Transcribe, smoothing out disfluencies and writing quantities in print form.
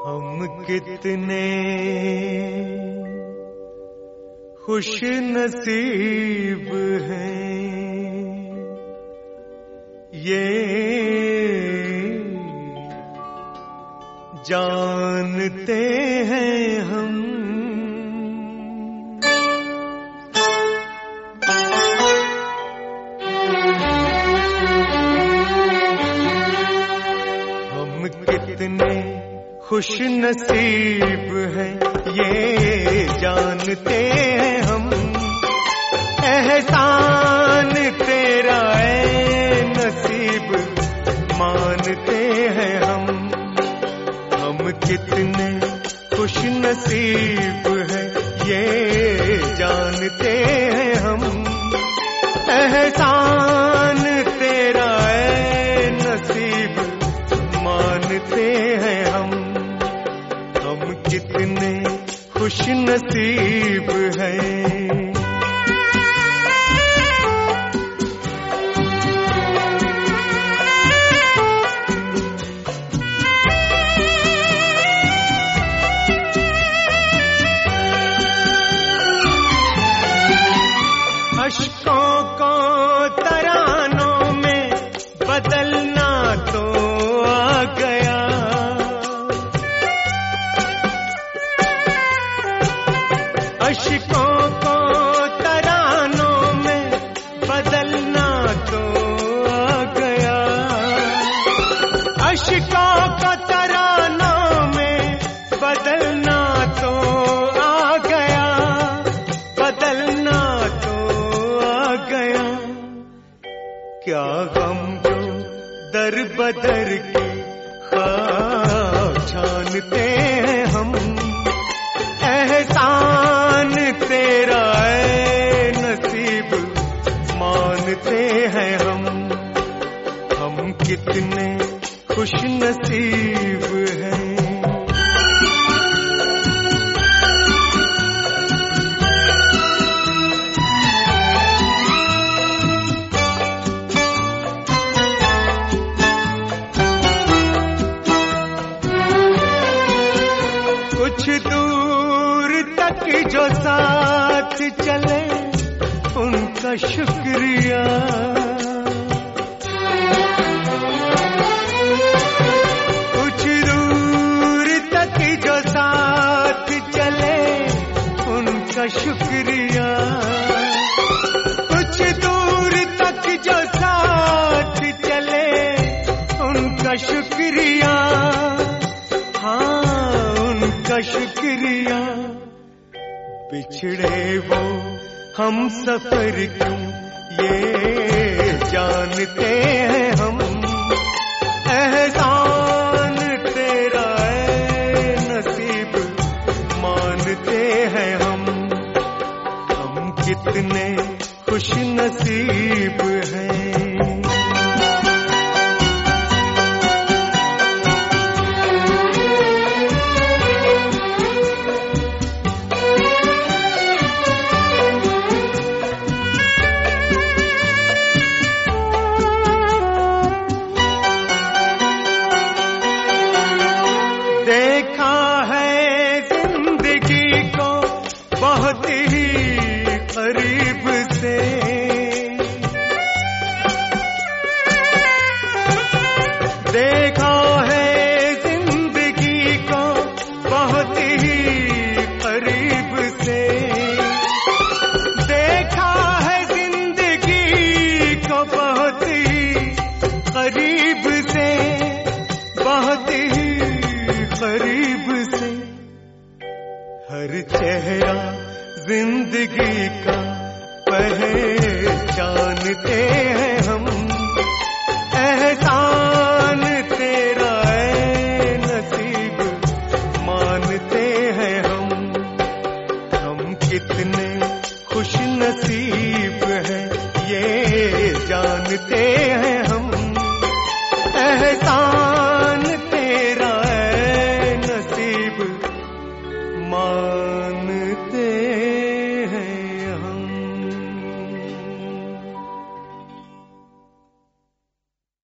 हम कितने खुश नसीब हैं, ये जानते हैं हम। हम कितने खुश नसीब हैं, ये जानते हैं हम। एहसान तेरा है नसीब मानते हैं हम। हम कितने खुश नसीब हैं, ये जानते हैं हम। एहसान तेरा है नसीब मानते हैं हम। हम कितने खुश नसीब हैं। अश्कों को तरानों में बदलना तो आ गया। अश्कों को तरानों में बदलना तो आ गया। अश्कों को तरानों में बदलना तो आ गया। बदलना तो आ गया। क्या गम जो दर बदर के ख्वाब छानते हैं हम। एहसान तेरा है नसीब मानते हैं हम। हम कितने खुश नसीब हैं। कुछ दूर तक जो साथ चले उनका शुक्रिया। कुछ दूर तक जो साथ चले उनका शुक्रिया। कुछ दूर तक जो साथ चले उनका शुक्रिया। हाँ उनका शुक्रिया। बिछड़े वो हम सफर क्यों ये जानते हैं हम। एहसान तेरा है नसीब मानते हैं हम। हम कितने खुश नसीब हैं। देखा है जिंदगी को बहुत ही करीब से। देखा है जिंदगी को बहुत ही करीब से। देखा है जिंदगी को बहुत ही करीब